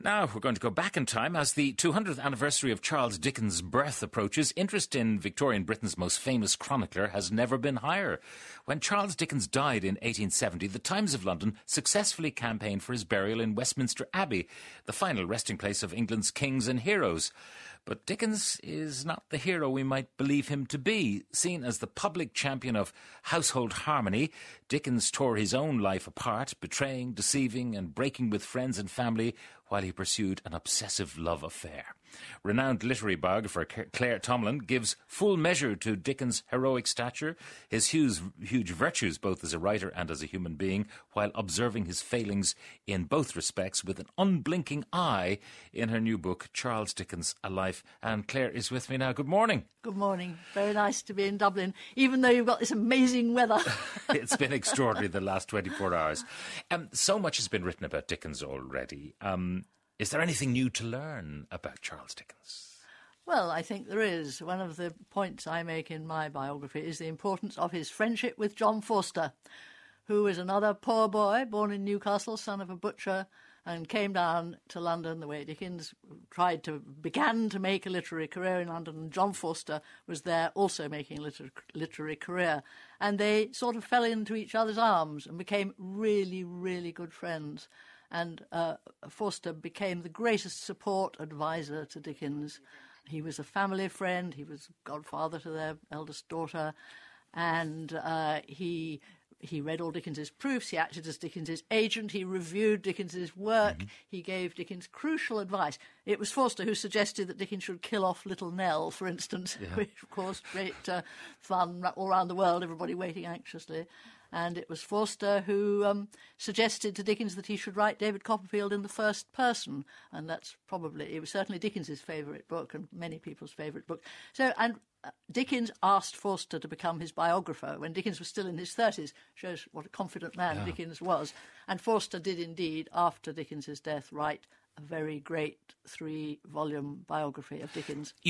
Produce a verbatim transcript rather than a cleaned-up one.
Now we're going to go back in time as the two hundredth anniversary of Charles Dickens' birth approaches. Interest in Victorian Britain's most famous chronicler has never been higher. When Charles Dickens died in eighteen seventy, the Times of London successfully campaigned for his burial in Westminster Abbey, the final resting place of England's kings and heroes. But Dickens is not the hero we might believe him to be. Seen as the public champion of household harmony, Dickens tore his own life apart, betraying, deceiving and breaking with friends and family while he pursued an obsessive love affair. Renowned literary biographer Claire Tomlin gives full measure to Dickens' heroic stature, his huge, huge virtues both as a writer and as a human being, while observing his failings in both respects with an unblinking eye in her new book, Charles Dickens, A Life. And Claire is with me now. Good morning. Good morning. Very nice to be in Dublin, even though you've got this amazing weather. It's been extraordinary the last twenty-four hours. Um, so much has been written about Dickens already. Um, is there anything new to learn about Charles Dickens? Well, I think there is. One of the points I make in my biography is the importance of his friendship with John Forster, who was another poor boy born in Newcastle, son of a butcher, and came down to London the way Dickens tried to, began to make a literary career in London, and John Forster was there also making a liter- literary career. And they sort of fell into each other's arms and became really, really good friends. And uh, Forster became the greatest support advisor to Dickens. He was a family friend, he was godfather to their eldest daughter, and uh, he... He read all Dickens's proofs, he acted as Dickens's agent, he reviewed Dickens's work, mm-hmm. He gave Dickens crucial advice. It was Forster who suggested that Dickens should kill off Little Nell, for instance, yeah. which, of course, great uh, fun all around the world, everybody waiting anxiously. And it was Forster who um, suggested to Dickens that he should write David Copperfield in the first person, and that's probably, it was certainly Dickens's favourite book and many people's favourite book. So, and uh, Dickens asked Forster to become his biographer when Dickens was still in his thirties, shows what a confident man yeah. Dickens was. And Forster did indeed, after Dickens's death, write a very great three-volume biography of Dickens.